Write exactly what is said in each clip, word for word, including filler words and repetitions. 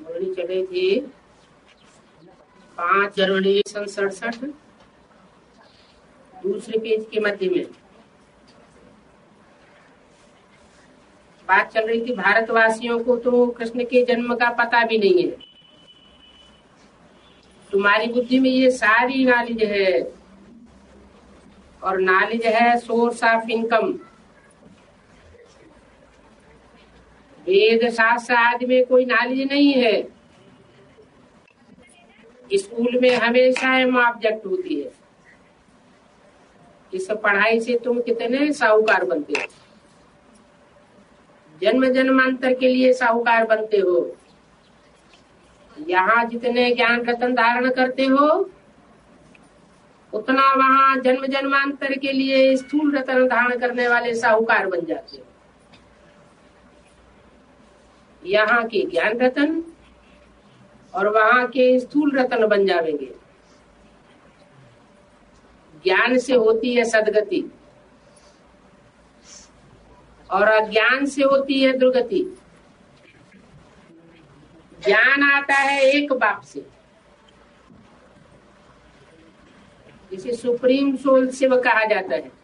मुरली चले थी पांच जनवरी सन सड़सठ, दूसरे पेज के मध्य में बात चल रही थी। भारतवासियों को तो कृष्ण के जन्म का पता भी नहीं है। तुम्हारी बुद्धि में ये सारी नॉलेज है, और नॉलेज है सोर्स ऑफ इनकम। वेद शास्त्र आदि में कोई नॉलेज नहीं है। स्कूल में हमेशा एम ऑब्जेक्ट होती है। इस पढ़ाई से तुम कितने साहूकार बनते हो, जन्म जन्मांतर के लिए साहूकार बनते हो। यहाँ जितने ज्ञान रतन धारण करते हो, उतना वहाँ जन्म जन्मांतर के लिए स्थूल रतन धारण करने वाले साहूकार बन जाते हो। यहाँ के ज्ञान रतन और वहाँ के स्थूल रतन बन जाएंगे। ज्ञान से होती है सदगति और अज्ञान से होती है दुर्गति। ज्ञान आता है एक बाप से, जिसे सुप्रीम सोल शिव कहा जाता है,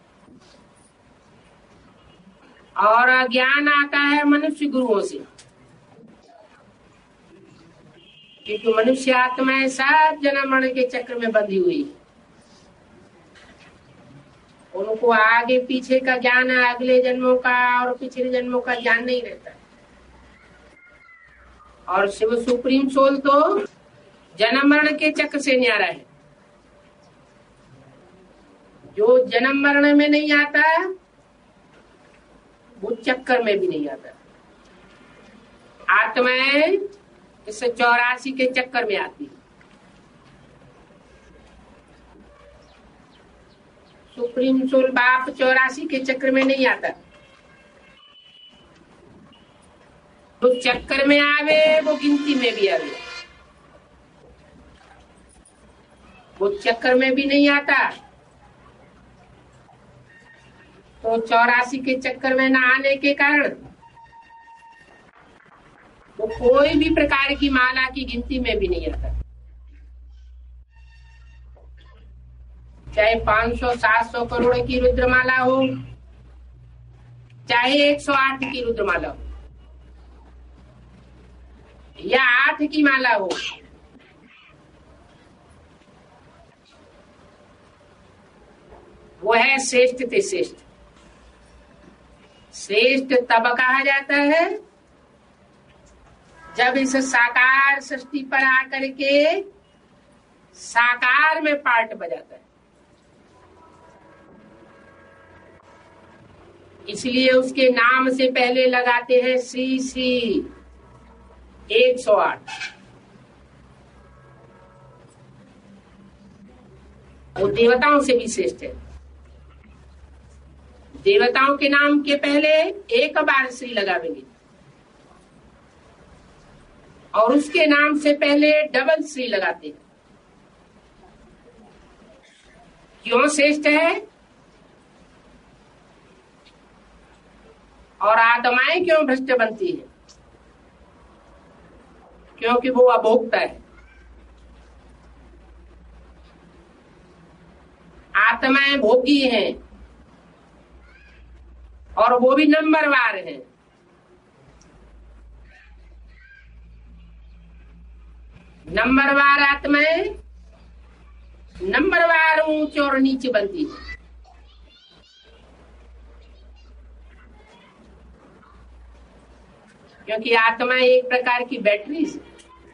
और अज्ञान आता है मनुष्य गुरुओं से, क्योंकि मनुष्य आत्माएं सात जन्म मरण के चक्र में बंधी हुई है। उनको आगे पीछे का ज्ञान है, अगले जन्मों का और पिछले जन्मों का ज्ञान नहीं रहता। और शिव सुप्रीम सोल तो जन्म मरण के चक्र से न्यारा है। जो जन्म मरण में नहीं आता वो चक्कर में भी नहीं आता। आत्माएं इस चौरासी के चक्कर में आती है। सुप्रीम सोल बाप चौरासी के चक्र में नहीं आता। तो चक्कर में आवे वो गिनती में भी आवे, वो चक्कर में भी नहीं आता। तो चौरासी के चक्कर में न आने के कारण वो कोई भी प्रकार की माला की गिनती में भी नहीं आता। चाहे पाँच सौ सात सौ करोड़ की रुद्रमाला हो, चाहे एक सौ आठ की रुद्रमाला हो, या आठ की माला हो, वो है श्रेष्ठ ते श्रेष्ठ। श्रेष्ठ तब कहा जाता है जब इस साकार सृष्टि पर आकर के साकार में पार्ट बजाता है। इसलिए उसके नाम से पहले लगाते हैं श्री श्री एक सौ आठ। वो देवताओं से भी श्रेष्ठ है। देवताओं के नाम के पहले एक बार श्री लगावेंगे और उसके नाम से पहले डबल श्री लगाते हैं। क्यों श्रेष्ठ है? और आत्माएं क्यों भ्रष्ट बनती है? क्योंकि वो अभोक्ता है। आत्माएं भोगी हैं और वो भी नंबरवार हैं। नंबरवार आत्माएं नंबरवार ऊंच और नीचे बनती है। क्योंकि आत्मा एक प्रकार की बैटरी है।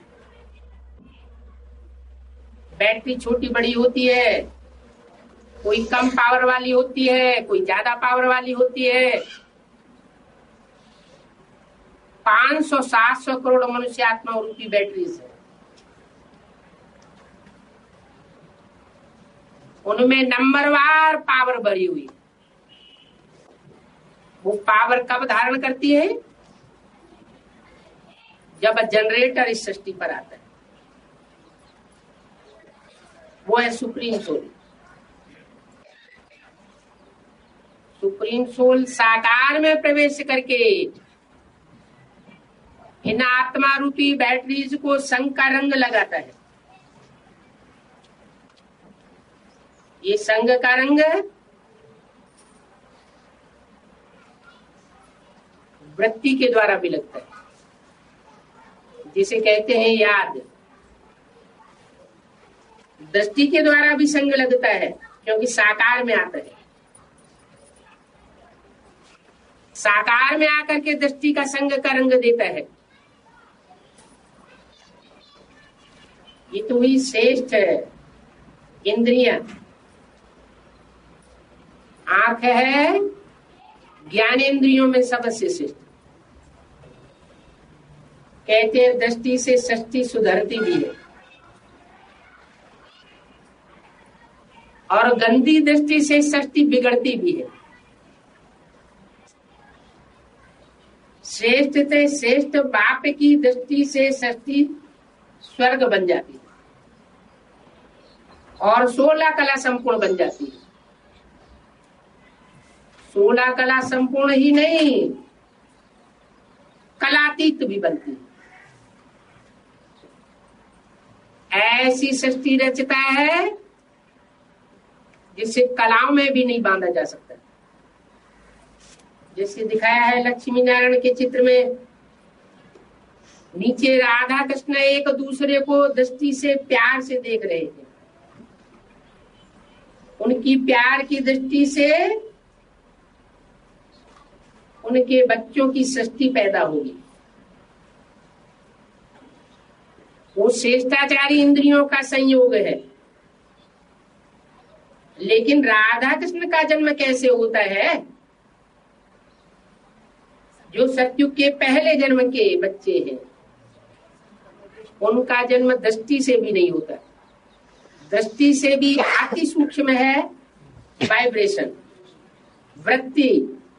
बैटरी छोटी बड़ी होती है, कोई कम पावर वाली होती है, कोई ज्यादा पावर वाली होती है। पाँच सौ सात सौ करोड़ मनुष्य आत्मा रूपी बैटरीज है। उनमें नंबरवार पावर भरी हुई। वो पावर कब धारण करती है? जब जनरेटर इस सृष्टि पर आता है। वो है सुप्रीम सोल। सुप्रीम सोल साकार में प्रवेश करके इन आत्मा रूपी बैटरीज को संग का रंग लगाता है। ये संग का रंग वृत्ति के द्वारा भी लगता है, जिसे कहते हैं याद। दृष्टि के द्वारा भी संग लगता है, क्योंकि साकार में आता है। साकार में आकर के दृष्टि का संग का रंग देता है। ये तो हुई श्रेष्ठ इंद्रियां। आंख है ज्ञानेंद्रियों में सबसे श्रेष्ठ। कहते हैं दृष्टि से सृष्टि सुधरती भी है, और गंदी दृष्टि से सृष्टि बिगड़ती भी है। श्रेष्ठ से श्रेष्ठ बाप की दृष्टि से सृष्टि स्वर्ग बन जाती है, और सोलह कला संपूर्ण बन जाती है। सोलह कला संपूर्ण ही नहीं, कलातीत भी बनती है। ऐसी सृष्टि रचता है जिसे कलाओं में भी नहीं बांधा जा सकता। जैसे दिखाया है लक्ष्मी नारायण के चित्र में, नीचे राधा कृष्ण एक दूसरे को दृष्टि से प्यार से देख रहे थे। उनकी प्यार की दृष्टि से उनके बच्चों की सृष्टि पैदा होगी। वो श्रेष्ठाचारी इंद्रियों का संयोग है। लेकिन राधा कृष्ण का जन्म कैसे होता है? जो सतयुग के पहले जन्म के बच्चे हैं, उनका जन्म दृष्टि से भी नहीं होता। दृष्टि से भी अति सूक्ष्म है वाइब्रेशन, वृत्ति।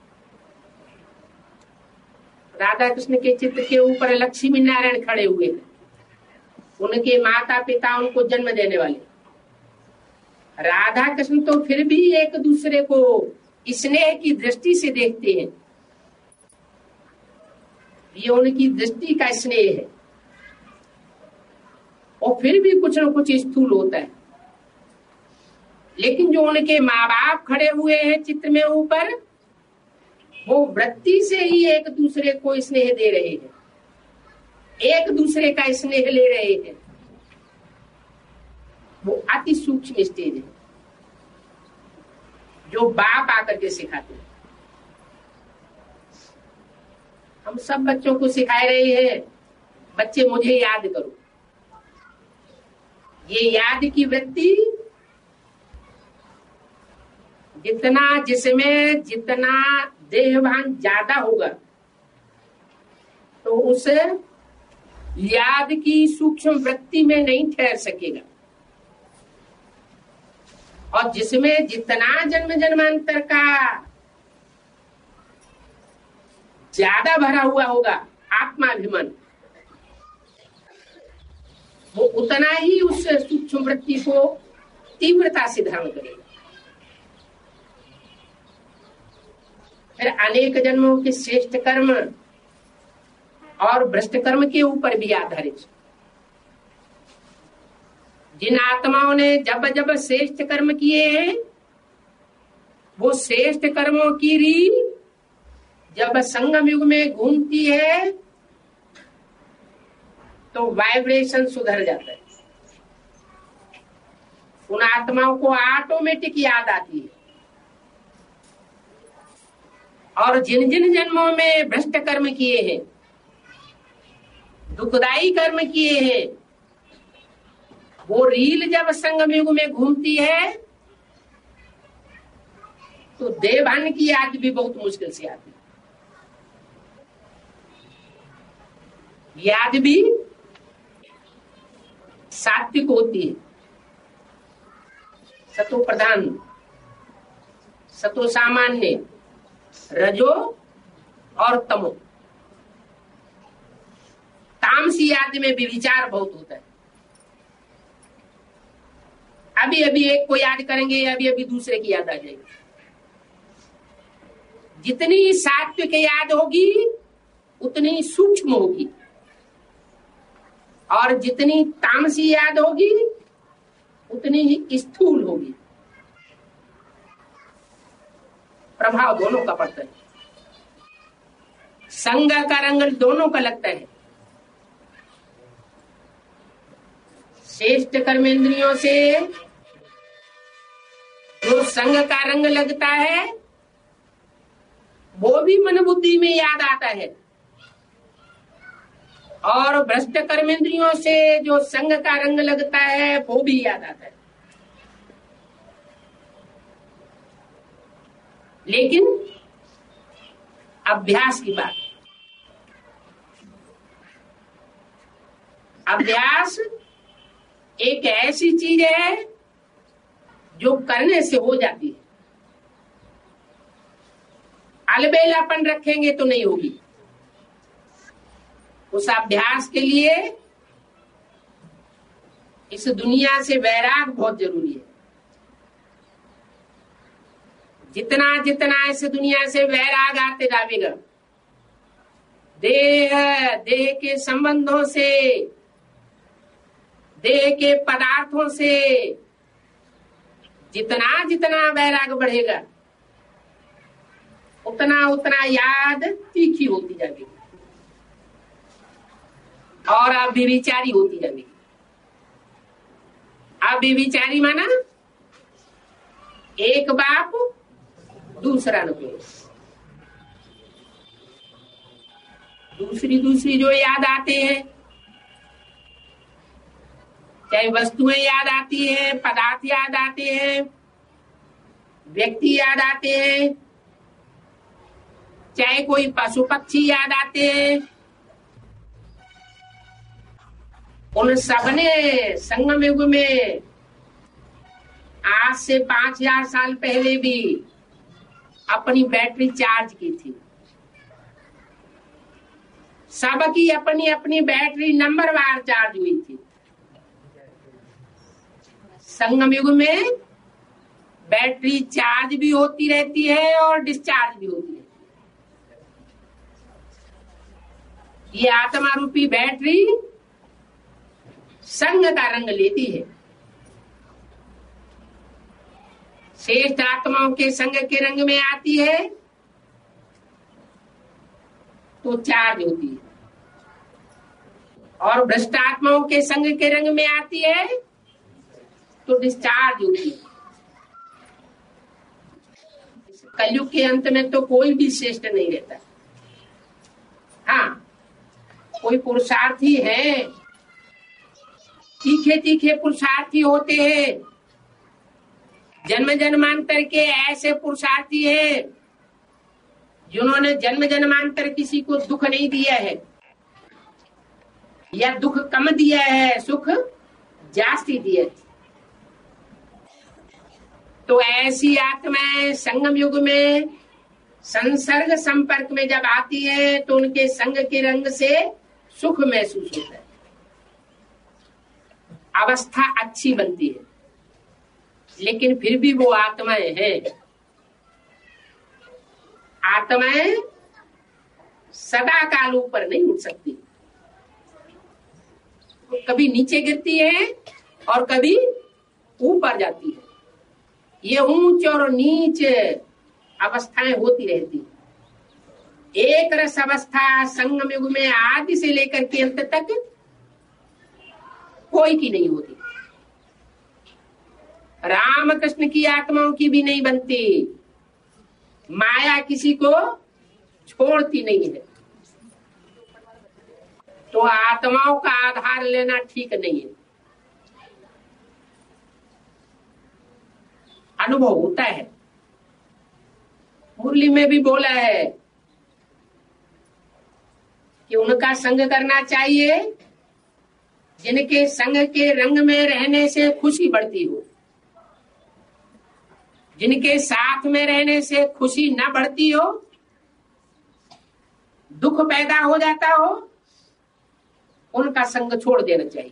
राधा कृष्ण के चित्र के ऊपर लक्ष्मी नारायण खड़े हुए थे। उनके माता पिता उनको जन्म देने वाले। राधा कृष्ण तो फिर भी एक दूसरे को स्नेह की दृष्टि से देखते हैं। ये उनकी दृष्टि का स्नेह है, और फिर भी कुछ न कुछ स्थूल होता है। लेकिन जो उनके माँ बाप खड़े हुए हैं चित्र में ऊपर, वो वृत्ति से ही एक दूसरे को स्नेह दे रहे हैं, एक दूसरे का स्नेह ले रहे हैं। वो अति सूक्ष्म स्टेज है जो बाप आकर के सिखाते हैं। हम सब बच्चों को सिखा रहे हैं, बच्चे मुझे याद करो। ये याद की वृत्ति जितना जिसमें जितना देहभान ज्यादा होगा, तो उस याद की सूक्ष्म वृत्ति में नहीं ठहर सकेगा। और जिसमें जितना जन्म जन्मांतर का ज्यादा भरा हुआ होगा आत्माभिमान, वो उतना ही उस सूक्ष्म वृत्ति को तीव्रता से धारण करेगा। फिर अनेक जन्मों के श्रेष्ठ कर्म और भ्रष्ट कर्म के ऊपर भी आधारित। जिन आत्माओं ने जब जब श्रेष्ठ कर्म किए हैं, वो श्रेष्ठ कर्मों की रील जब संगम युग में घूमती है तो वाइब्रेशन सुधर जाता है। उन आत्माओं को ऑटोमेटिक याद आती है। और जिन जिन जन्मों में भ्रष्ट कर्म किए हैं, दुखदाई कर्म किए हैं, वो रील जब संगम युग में घूमती है तो देवभान की याद भी बहुत मुश्किल से आती है। याद भी सात्विक होती है, सतो प्रधान, सतो सामान्य, रजो और तमो। तामसी याद में भी विचार बहुत होता है। अभी अभी एक को याद करेंगे, अभी अभी दूसरे की याद आ जाएगी। जितनी सात्विक याद होगी उतनी सूक्ष्म होगी, और जितनी तामसी याद होगी उतनी ही स्थूल होगी। प्रभाव दोनों का पड़ता है, संग का रंग दोनों का लगता है। श्रेष्ठ कर्मेंद्रियों से जो संग का रंग लगता है वो भी मन बुद्धि में याद आता है, और भ्रष्ट कर्मेंद्रियों से जो संग का रंग लगता है वो भी याद आता है। लेकिन अभ्यास की बात, अभ्यास एक ऐसी चीज है जो करने से हो जाती है। अलबेलापन रखेंगे तो नहीं होगी। उस अभ्यास के लिए इस दुनिया से वैराग बहुत जरूरी है। जितना जितना इस दुनिया से वैराग आते जाएगा, देह देह के संबंधों से, देह के पदार्थों से जितना जितना वैराग बढ़ेगा उतना उतना याद तीखी होती जाएगी और अभिविचारी होती जाएगी। अभिविचारी माना एक बाप दूसरा न कोई, दूसरी दूसरी जो याद आते हैं, चाहे वस्तुएं याद आती है, पदार्थ याद आते हैं, व्यक्ति याद आते हैं, चाहे कोई पशु पक्षी याद आते हैं, उन सबने संगम युग में आज से पांच हजार साल पहले भी अपनी बैटरी चार्ज की थी। सबकी अपनी अपनी बैटरी नंबरवार चार्ज हुई थी। संगम युग में बैटरी चार्ज भी होती रहती है और डिस्चार्ज भी होती है। ये आत्मा रूपी बैटरी संग का रंग लेती है। श्रेष्ठ आत्माओं के संग के रंग में आती है तो चार्ज होती है, और भ्रष्ट आत्माओं के संग के रंग में आती है तो डिस्चार्ज होती है। कलयुग के अंत में तो कोई भी श्रेष्ठ नहीं रहता। हाँ, कोई पुरुषार्थी है, तीखे तीखे पुरुषार्थी होते हैं, जन्म जन्मांतर के ऐसे पुरुषार्थी हैं जिन्होंने जन्म जन्मांतर किसी को दुख नहीं दिया है या दुख कम दिया है, सुख जास्ती दिया है। तो ऐसी आत्माएं संगम युग में संसर्ग संपर्क में जब आती है तो उनके संग के रंग से सुख महसूस होता है, अवस्था अच्छी बनती है। लेकिन फिर भी वो आत्माएं हैं, आत्माएं सदा काल ऊपर नहीं उठ सकती, वो कभी नीचे गिरती है और कभी ऊपर जाती है। ये ऊंच और नीच अवस्थाएं होती रहती। एक रस अवस्था संगम युग में आदि से लेकर के अंत तक कोई की नहीं होती। रामकृष्ण की आत्माओं की भी नहीं बनती। माया किसी को छोड़ती नहीं है। तो आत्माओं का आधार लेना ठीक नहीं है। अनुभव होता है, मुरली में भी बोला है कि उनका संग करना चाहिए जिनके संग के रंग में रहने से खुशी बढ़ती हो। जिनके साथ में रहने से खुशी न बढ़ती हो, दुख पैदा हो जाता हो, उनका संग छोड़ देना चाहिए।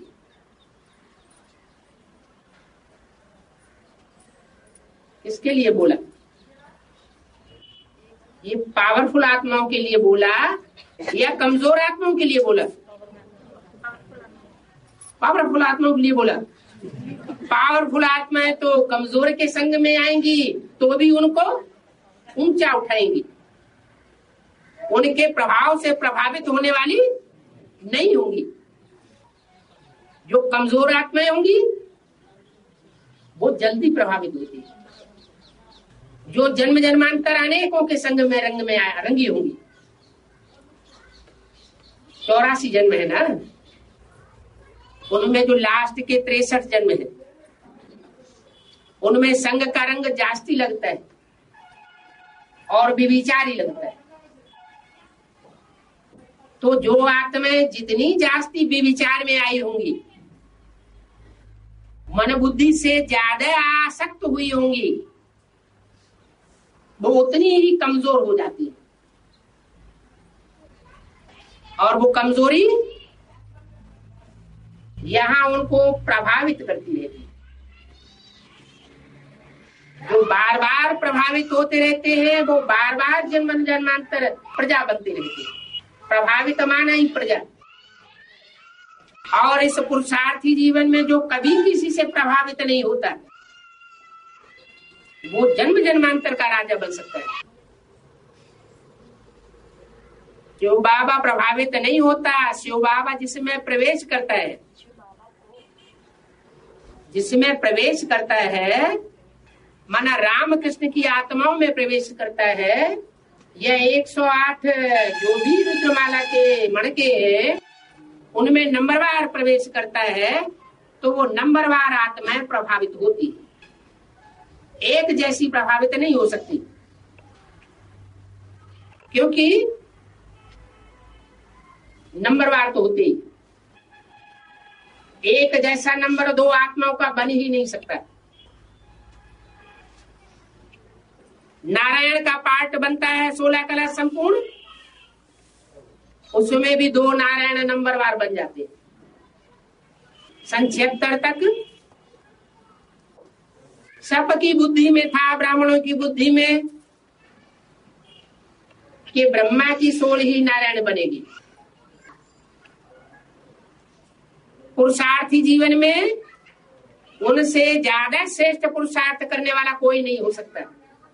इसके लिए बोला, ये पावरफुल आत्माओं के लिए बोला या कमजोर आत्माओं के लिए बोला? पावरफुल आत्माओं के लिए बोला। पावरफुल आत्माएं तो कमजोर के संग में आएंगी तो भी उनको ऊंचा उठाएंगी, उनके प्रभाव से प्रभावित होने वाली नहीं होंगी। जो कमजोर आत्माएं होंगी वो जल्दी प्रभावित होती है। जो जन्म जन्मांतर अनेकों के संग में रंग में रंगी होंगी, चौरासी जन्म है ना, उनमें जो लास्ट के तिरसठ जन्म है उनमें संग का रंग जास्ती लगता है और विविचारी लगता है। तो जो आत्माएं जितनी जास्ती विविचार में आई होंगी, मन बुद्धि से ज्यादा आसक्त हुई होंगी, वो उतनी ही कमजोर हो जाती है। और वो कमजोरी यहां उनको प्रभावित करती रहती है। जो बार बार प्रभावित होते रहते हैं वो बार बार जन्म जन्मांतर प्रजा बनते रहते हैं। प्रभावित माना ही प्रजा। और इस पुरुषार्थी जीवन में जो कभी किसी से प्रभावित नहीं होता वो जन्म जन्मांतर का राजा बन सकता है। जो बाबा प्रभावित नहीं होता, शिव बाबा जिसमें प्रवेश करता है, जिसमें प्रवेश करता है माना राम कृष्ण की आत्माओं में प्रवेश करता है। यह एक सौ आठ जो भी रुद्रमाला के मणके हैं उनमें नंबरवार प्रवेश करता है तो वो नंबरवार आत्माएं प्रभावित होती है, एक जैसी प्रभावित नहीं हो सकती। क्योंकि नंबरवार तो होते ही, एक जैसा नंबर दो आत्माओं का बन ही नहीं सकता। नारायण का पार्ट बनता है सोलह कला संपूर्ण, उसमें भी दो नारायण नंबरवार बन जाते हैं। सन छिहत्तर तक सबकी बुद्धि में था, ब्राह्मणों की बुद्धि में, कि ब्रह्मा की सोल ही नारायण बनेगी। पुरुषार्थी जीवन में उनसे ज्यादा श्रेष्ठ पुरुषार्थ करने वाला कोई नहीं हो सकता।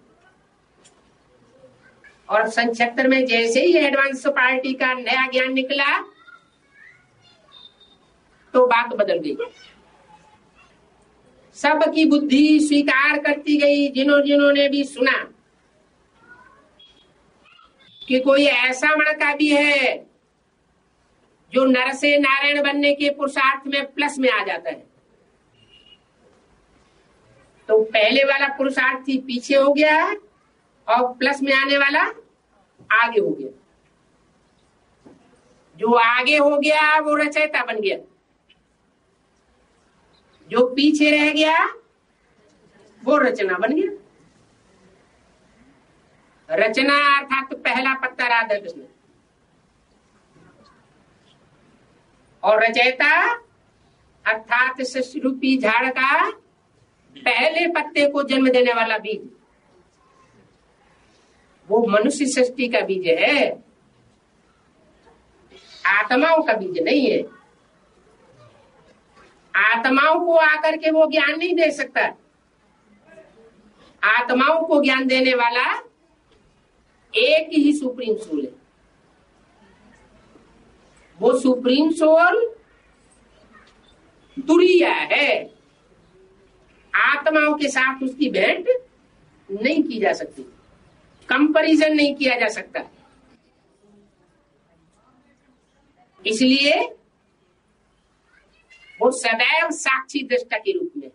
और सन छिहत्तर में जैसे ही एडवांस पार्टी का नया ज्ञान निकला तो बात बदल गई। सबकी बुद्धि स्वीकार करती गई, जिन्हों जिन्होंने भी सुना कि कोई ऐसा मणका भी है जो नर से नारायण बनने के पुरुषार्थ में प्लस में आ जाता है। तो पहले वाला पुरुषार्थी पीछे हो गया और प्लस में आने वाला आगे हो गया। जो आगे हो गया वो रचयिता बन गया, जो पीछे रह गया वो रचना बन गया। रचना अर्थात तो पहला पत्ता राधा कृष्ण, और रचयिता अर्थात सृष्टि रूपी झाड़ का पहले पत्ते को जन्म देने वाला बीज, वो मनुष्य सृष्टि का बीज है, आत्माओं का बीज नहीं है। आत्माओं को आकर के वो ज्ञान नहीं दे सकता। आत्माओं को ज्ञान देने वाला एक ही सुप्रीम सोल है। वो सुप्रीम सोल तुरीया है, आत्माओं के साथ उसकी भेंट नहीं की जा सकती, कंपैरिजन नहीं किया जा सकता। इसलिए वो सदैव साक्षी दृष्टा के रूप में,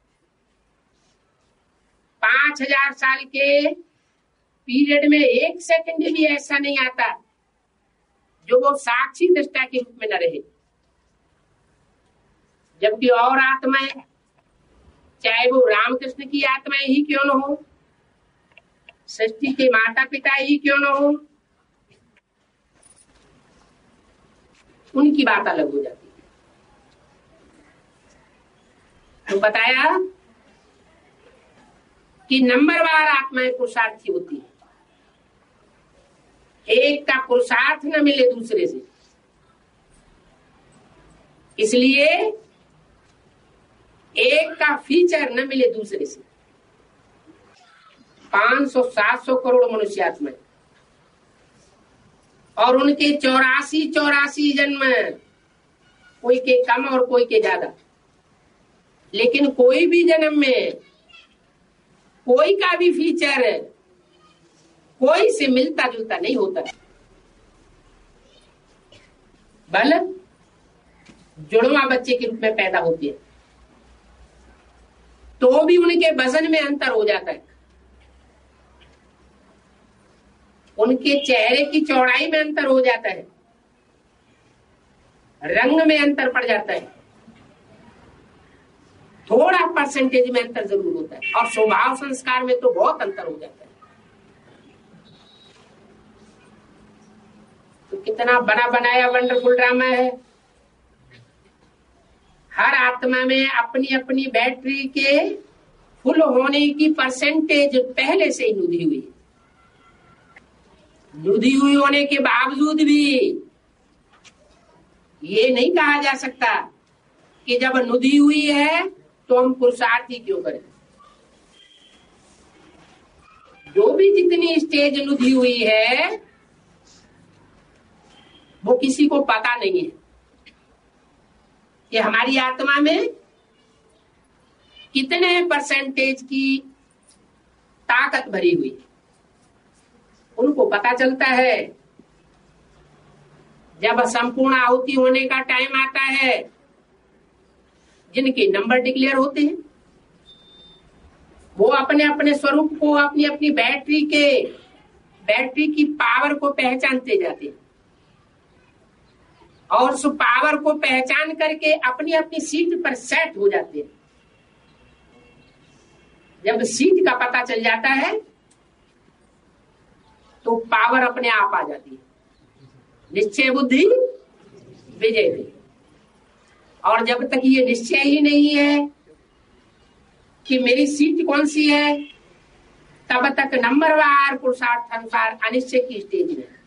पांच हजार साल के पीरियड में एक सेकंड भी ऐसा नहीं आता जो वो साक्षी दृष्टा के रूप में न रहे। जबकि और आत्माएं, चाहे वो रामकृष्ण की आत्माएं ही क्यों न हो, सृष्टि के माता पिता ही क्यों न हो, उनकी बात अलग हो जाती है। तो बताया कि नंबरवार आत्माएं पुरुषार्थी होती है। एक का पुरुषार्थ न मिले दूसरे से, इसलिए एक का फीचर न मिले दूसरे से। पांच सौ सात सौ करोड़ मनुष्यात्मा और उनके चौरासी चौरासी जन्म, कोई के कम और कोई के ज्यादा, लेकिन कोई भी जन्म में कोई का भी फीचर कोई से मिलता जुलता नहीं होता। बल जुड़वा बच्चे के रूप में पैदा होती है तो भी उनके वजन में अंतर हो जाता है, उनके चेहरे की चौड़ाई में अंतर हो जाता है, रंग में अंतर पड़ जाता है, थोड़ा परसेंटेज में अंतर जरूर होता है, और स्वभाव संस्कार में तो बहुत अंतर हो जाता है। तो कितना बना बनाया वंडरफुल ड्रामा है। हर आत्मा में अपनी अपनी बैटरी के फुल होने की परसेंटेज पहले से ही नुदी हुई है। नुदी हुई होने के बावजूद भी ये नहीं कहा जा सकता कि जब नुदी हुई है तो हम पुरुषार्थ ही क्यों करें। जो भी जितनी स्टेज नुदी हुई है वो किसी को पता नहीं है कि हमारी आत्मा में कितने परसेंटेज की ताकत भरी हुई है। उनको पता चलता है जब संपूर्ण आहुति होने का टाइम आता है, जिनके नंबर डिक्लेयर होते हैं वो अपने अपने स्वरूप को, अपनी अपनी बैटरी के बैटरी की पावर को पहचानते जाते हैं और उस पावर को पहचान करके अपनी अपनी सीट पर सेट हो जाते हैं। जब सीट का पता चल जाता है तो पावर अपने आप आ जाती है। निश्चय बुद्धि विजय भी। और जब तक ये निश्चय ही नहीं है कि मेरी सीट कौन सी है, तब तक नंबरवार पुरुषार्थ अनुसार अनिश्चय की स्टेज में,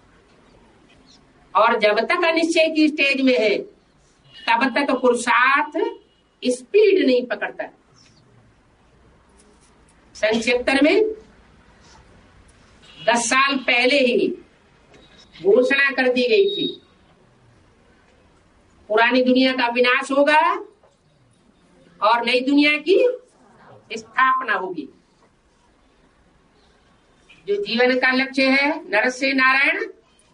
और जब तक अनिश्चय की स्टेज में है तब तक पुरुषार्थ स्पीड नहीं पकड़ता। सन छिहत्तर में दस साल पहले ही घोषणा कर दी गई थी पुरानी दुनिया का विनाश होगा और नई दुनिया की स्थापना होगी। जो जीवन का लक्ष्य है, नर से नारायण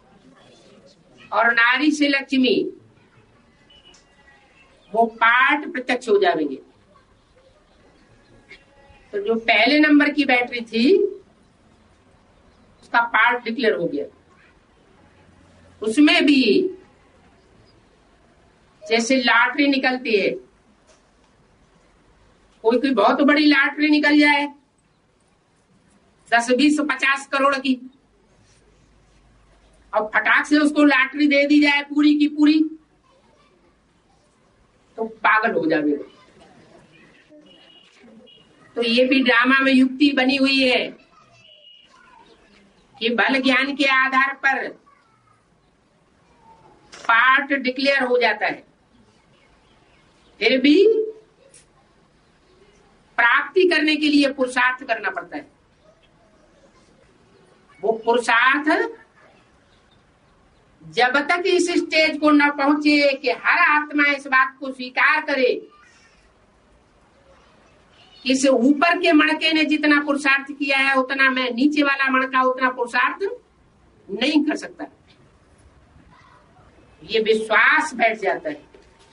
और नारी से लक्ष्मी, वो पाठ प्रत्यक्ष हो जाएंगे। तो जो पहले नंबर की बैटरी थी उसका पार्ट डिक्लेयर हो गया। उसमें भी जैसे लॉटरी निकलती है, कोई कोई बहुत बड़ी लॉटरी निकल जाए दस बीस पचास करोड़ की, और फटाक से उसको लॉटरी दे दी जाए पूरी की पूरी, तो पागल हो जाएंगे। तो ये भी ड्रामा में युक्ति बनी हुई है कि बल ज्ञान के आधार पर पार्ट डिक्लेयर हो जाता है, फिर भी प्राप्ति करने के लिए पुरुषार्थ करना पड़ता है। वो पुरुषार्थ जब तक इस स्टेज को न पहुंचे कि हर आत्मा इस बात को स्वीकार करे कि इस ऊपर के मणके ने जितना पुरुषार्थ किया है उतना मैं नीचे वाला मणका उतना पुरुषार्थ नहीं कर सकता, ये विश्वास बैठ जाता है।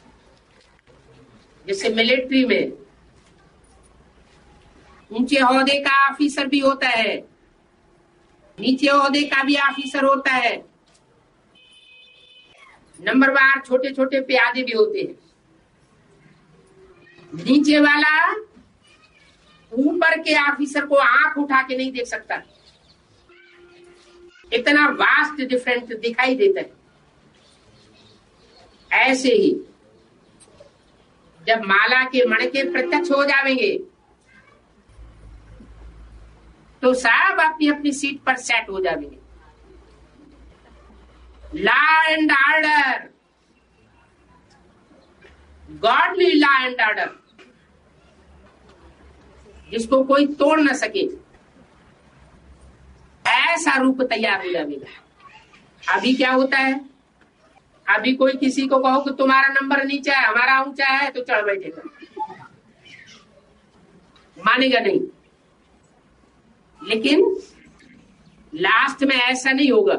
जैसे मिलिट्री में ऊंचे ओहदे का ऑफिसर भी होता है, नीचे ओहदे का भी ऑफिसर होता है, नंबरवार छोटे छोटे प्यादे भी होते हैं। नीचे वाला ऊपर के ऑफिसर को आंख उठा के नहीं देख सकता, इतना वास्ट डिफरेंस दिखाई देता है। ऐसे ही जब माला के मणके प्रत्यक्ष हो जाएंगे तो सब अपनी अपनी सीट पर सेट हो जाएंगे। Law and order godly law and order, जिसको कोई तोड़ न सके, ऐसा रूप तैयार हो जाएगा। अभी क्या होता है, अभी कोई किसी को कहो कि तुम्हारा नंबर नीचा है हमारा ऊंचा है, तो चढ़ बैठेगा, मानेगा नहीं। लेकिन लास्ट में ऐसा नहीं होगा,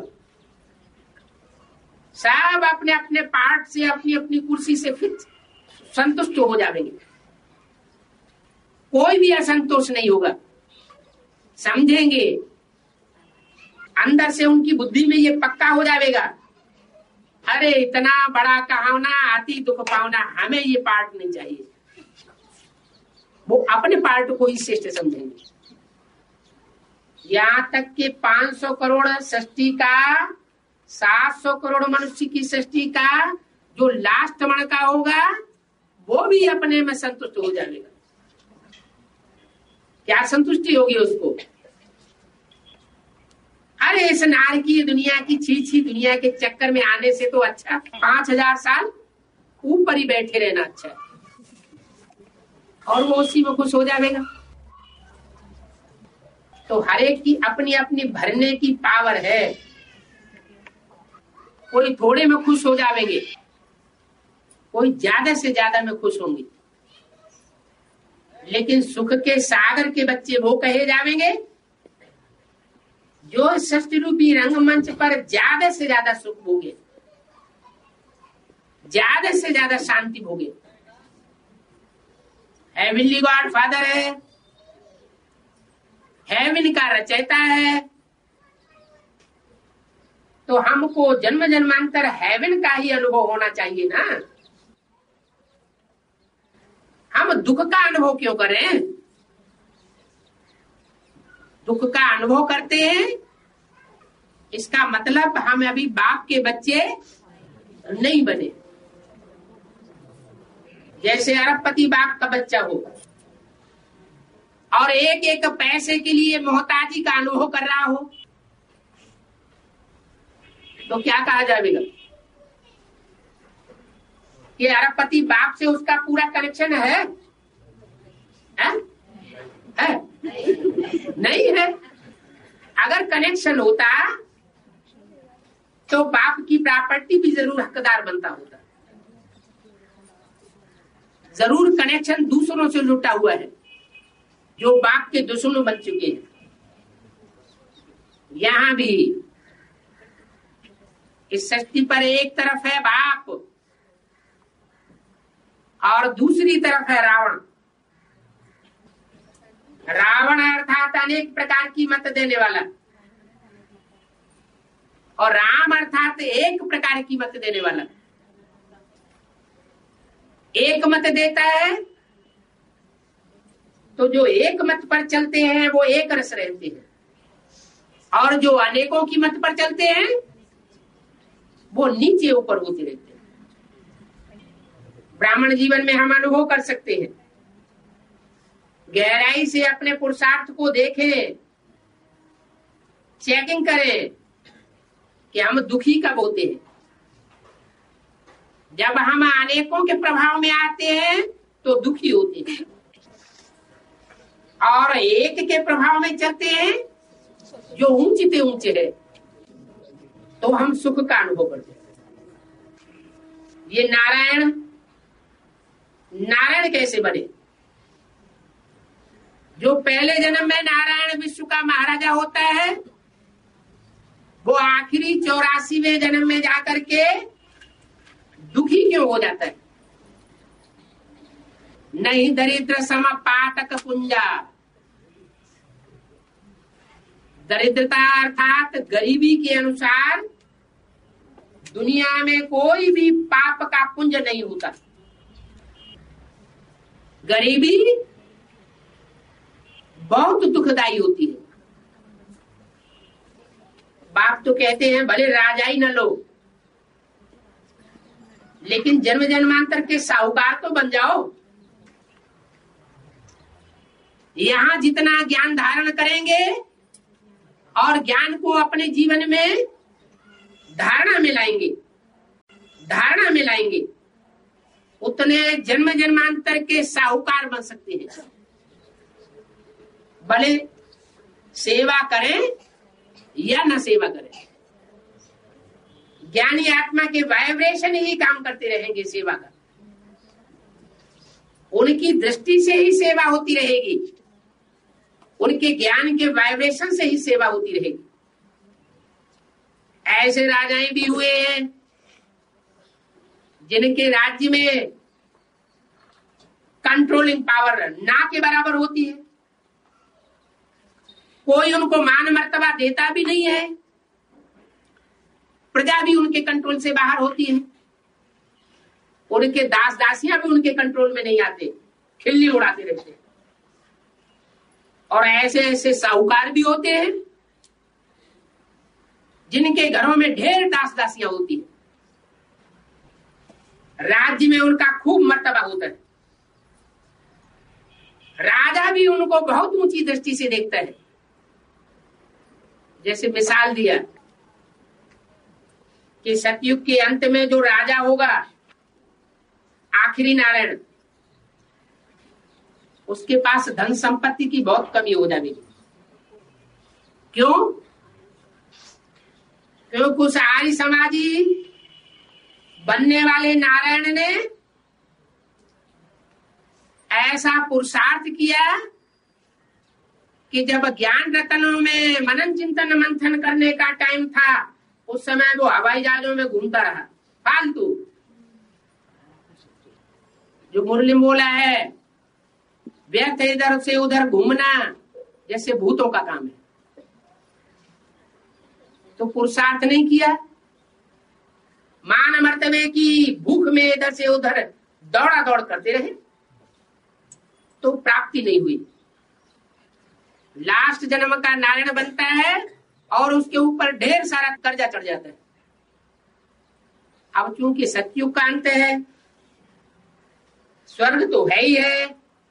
सब अपने अपने पार्ट से अपनी अपनी कुर्सी से फिर संतुष्ट हो जाएंगे, कोई भी असंतोष नहीं होगा। समझेंगे अंदर से, उनकी बुद्धि में ये पक्का हो जाएगा, अरे इतना बड़ा कहावना आती दुख पावना, हमें ये पार्ट नहीं चाहिए। वो अपने पार्ट को ही श्रेष्ठ समझेंगे। यहाँ तक कि पाँच सौ करोड़ सृष्टि का, सात सौ करोड़ मनुष्य की सृष्टि का जो लास्ट मण का होगा, वो भी अपने में संतुष्ट हो जाएगा। क्या संतुष्टि होगी उसको? अरे इस नारकीय दुनिया की छीछी दुनिया के चक्कर में आने से तो अच्छा पांच हजार साल ऊपर ही बैठे रहना अच्छा है, और वो उसी में खुश हो जाएगा। तो हर एक की अपनी अपनी भरने की पावर है। कोई थोड़े में खुश हो जाएंगे, कोई ज्यादा से ज्यादा में खुश होंगे, लेकिन सुख के सागर के बच्चे वो कहे जाएंगे जो सृष्टि रूपी रंगमंच पर ज्यादा से ज्यादा सुख भोगे, ज्यादा से ज्यादा शांति भोगे। हेवनली गॉड फादर है, हेवन का रचयिता है, तो हमको जन्म जन्मांतर हेवन का ही अनुभव होना चाहिए ना। हम दुख का अनुभव क्यों करें? दुख का अनुभव करते हैं, इसका मतलब हम अभी बाप के बच्चे नहीं बने। जैसे अरबपति बाप का बच्चा हो और एक एक पैसे के लिए मोहताजी का अनुभव कर रहा हो, तो क्या कहा जाएगा कि अरबपति बाप से उसका पूरा कनेक्शन है? है? है? नहीं है। अगर कनेक्शन होता तो बाप की प्रॉपर्टी भी जरूर हकदार बनता होता। जरूर कनेक्शन दूसरों से जुटा हुआ है जो बाप के दुश्मन बन चुके हैं। यहां भी इस सृष्टि पर एक तरफ है बाप और दूसरी तरफ है रावण। रावण अर्थात अनेक प्रकार की मत देने वाला, और राम अर्थात एक प्रकार की मत देने वाला। एक मत देता है तो जो एक मत पर चलते हैं वो एक रस रहते हैं, और जो अनेकों की मत पर चलते हैं वो नीचे ऊपर होते रहते हैं। ब्राह्मण जीवन में हम अनुभव कर सकते हैं, गहराई से अपने पुरुषार्थ को देखें, चेकिंग करें कि हम दुखी कब होते हैं। जब हम अनेकों के प्रभाव में आते हैं तो दुखी होते हैं, और एक के प्रभाव में चलते हैं जो ऊंचे से ऊंचे है तो हम सुख का अनुभव करते हैं। ये नारायण नारायण कैसे बने? जो पहले जन्म में नारायण विश्व का महाराजा होता है, वो आखिरी चौरासीवें जन्म में जाकर के दुखी क्यों हो जाता है? नहीं दरिद्र सम पातक पुंजा। दरिद्रता अर्थात गरीबी के अनुसार दुनिया में कोई भी पाप का पुंज नहीं होता। गरीबी बहुत दुखदाई होती है। बाप तो कहते हैं भले राजा ही न लो, लेकिन जन्म जन्मांतर के साहूकार तो बन जाओ। यहां जितना ज्ञान धारण करेंगे और ज्ञान को अपने जीवन में धारणा में लाएंगे, धारणा में लाएंगे, उतने जन्म जन्मांतर के साहूकार बन सकते हैं। भले सेवा करें या न सेवा करें, ज्ञानी आत्मा के वाइब्रेशन ही काम करते रहेंगे सेवा का। उनकी दृष्टि से ही सेवा होती रहेगी, उनके ज्ञान के वाइब्रेशन से ही सेवा होती रहेगी। ऐसे राजाएं भी हुए हैं जिनके राज्य में कंट्रोलिंग पावर ना के बराबर होती है, कोई उनको मान मर्तबा देता भी नहीं है, प्रजा भी उनके कंट्रोल से बाहर होती है, उनके दास दासियां भी उनके कंट्रोल में नहीं आते, खिल्ली उड़ाते रहते हैं। और ऐसे ऐसे साहूकार भी होते हैं जिनके घरों में ढेर दास दासियां होती है, राज्य में उनका खूब मर्तबा होता है, राजा भी उनको बहुत ऊंची दृष्टि से देखता है। जैसे मिसाल दिया कि सतयुग के अंत में जो राजा होगा, आखिरी नारायण, उसके पास धन संपत्ति की बहुत कमी हो जाएगी। क्यों? क्योंकि उस आर्य समाजी बनने वाले नारायण ने ऐसा पुरुषार्थ किया कि जब ज्ञान रतनों में मनन चिंतन मंथन करने का टाइम था, उस समय वो हवाई जहाजों में घूमता रहा फालतू। जो मुरली बोला है, व्यर्थ इधर से उधर घूमना जैसे भूतों का काम है। तो पुरुषार्थ नहीं किया, मान मर्तबे की भूख में इधर से उधर दौड़ा दौड़ करते रहे, तो प्राप्ति नहीं हुई। लास्ट जन्म का नारायण बनता है और उसके ऊपर ढेर सारा कर्जा चढ़ जाता है। अब चूंकि सतयुग का अंत है, स्वर्ग तो है ही है,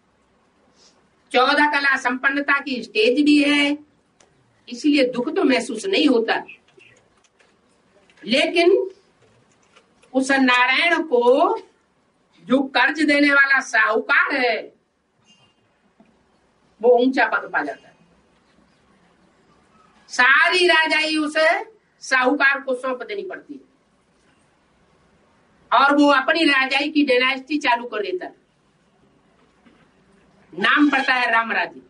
चौदह कला संपन्नता की स्टेज भी है, इसलिए दुख तो महसूस नहीं होता। लेकिन उस नारायण को जो कर्ज देने वाला साहूकार है, वो ऊंचा पद पा जाता है। सारी राजाई उसे साहूकार को सौंप देनी पड़ती है और वो अपनी राजाई की डायनेस्टी चालू कर देता है। नाम पड़ता है राम राज्य,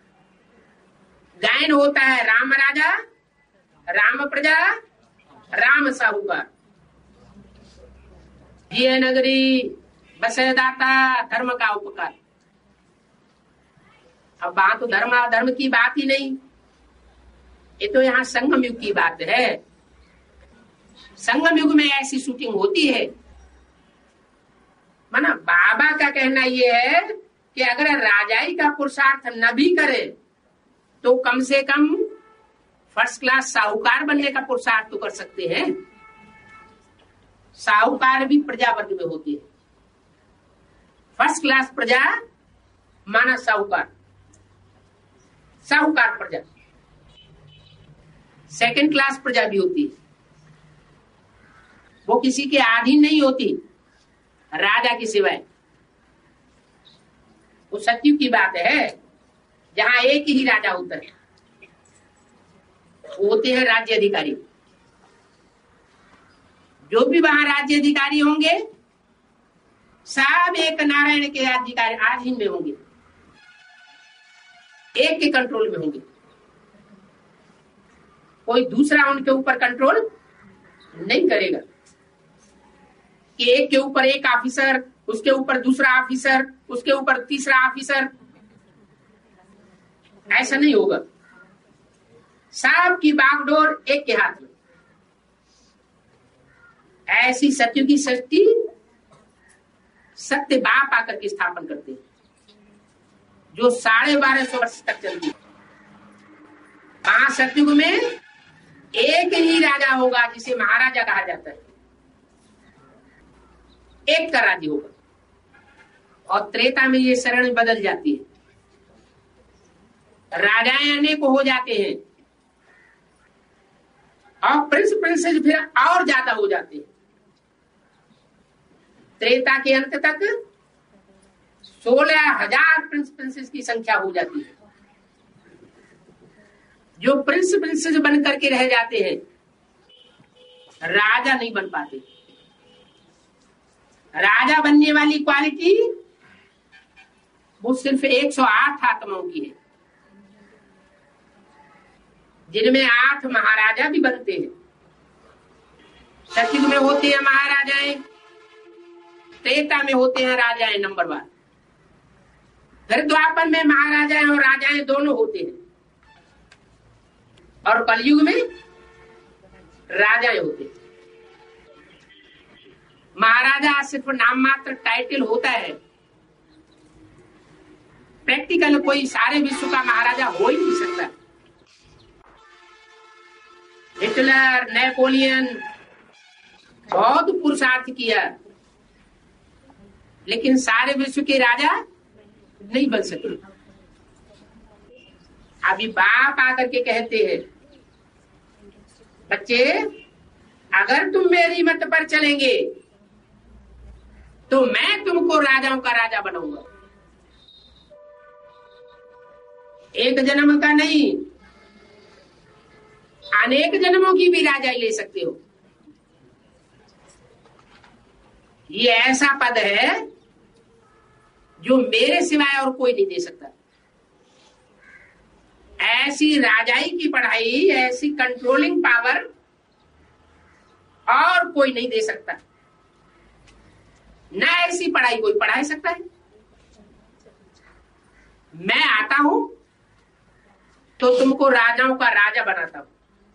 गायन होता है राम राजा, राम प्रजा, राम साहूकार। जिय नगरी बसे दाता, धर्म का उपकार। अब बात तो धर्म धर्म की बात ही नहीं, ये तो यहाँ संगम युग की बात है। संगम युग में ऐसी शूटिंग होती है। माना बाबा का कहना ये है कि अगर राजाई का पुरुषार्थ न भी करे तो कम से कम फर्स्ट क्लास साहूकार बनने का पुरुषार्थ तो कर सकते हैं। साहूकार भी प्रजा वर्ग में होती है। फर्स्ट क्लास प्रजा माना साहूकार, साहूकार प्रजा। सेकंड क्लास प्रजा भी होती है, वो किसी के अधीन नहीं होती राजा की सिवाय। वो सतयुग की बात है जहां एक ही राजा होता है, होते हैं राज्य अधिकारी। जो भी वहां राज्य अधिकारी होंगे सब एक नारायण के अधिकारी अधीन में होंगे, एक के कंट्रोल में होंगे। कोई दूसरा उनके ऊपर कंट्रोल नहीं करेगा कि एक के ऊपर एक ऑफिसर, उसके ऊपर दूसरा ऑफिसर, उसके ऊपर तीसरा ऑफिसर, ऐसा नहीं होगा। सबकी बागडोर एक के हाथ में। ऐसी सत्य की सृष्टि सत्य बाप आकर के स्थापन करते हैं, जो साढ़े बारह सौ वर्ष तक चलती है। पांच सतयुग में एक ही राजा होगा जिसे महाराजा कहा जाता है, एक का राज्य होगा। और त्रेता में ये शरण बदल जाती है, राजाएं अनेक हो जाते हैं और प्रिंस प्रिंसेस फिर और ज्यादा हो जाते हैं। त्रेता के अंत तक सोलह हजार प्रिंस प्रिंसेस की संख्या हो जाती है। जो प्रिंस प्रिंसेस बन करके रह जाते हैं, राजा नहीं बन पाते। राजा बनने वाली क्वालिटी वो सिर्फ एक सौ आठ आत्माओं की है, जिनमें आठ महाराजा भी बनते हैं। सतयुग में होते हैं महाराजाएं, त्रेता में होते हैं राजाएं नंबर वन, फिर द्वापर में महाराजाएं और राजाएं दोनों होते हैं, और कलयुग में राजाएं होते हैं। महाराजा सिर्फ नाम मात्र टाइटल होता है, प्रैक्टिकल कोई सारे विश्व का महाराजा हो ही नहीं सकता। हिटलर, नेपोलियन बहुत पुरुषार्थ किया, लेकिन सारे विश्व के राजा नहीं बन सके। अभी बाप आकर के कहते हैं, बच्चे अगर तुम मेरी मत पर चलेंगे तो मैं तुमको राजाओं का राजा बनाऊंगा। एक जन्म का नहीं, अनेक जन्मों की भी राजा ले सकते हो। ये ऐसा पद है जो मेरे सिवाय और कोई नहीं दे सकता। ऐसी राजाई की पढ़ाई, ऐसी कंट्रोलिंग पावर और कोई नहीं दे सकता। न ऐसी पढ़ाई कोई पढ़ा सकता है। मैं आता हूं तो तुमको राजाओं का राजा बनाता हूं,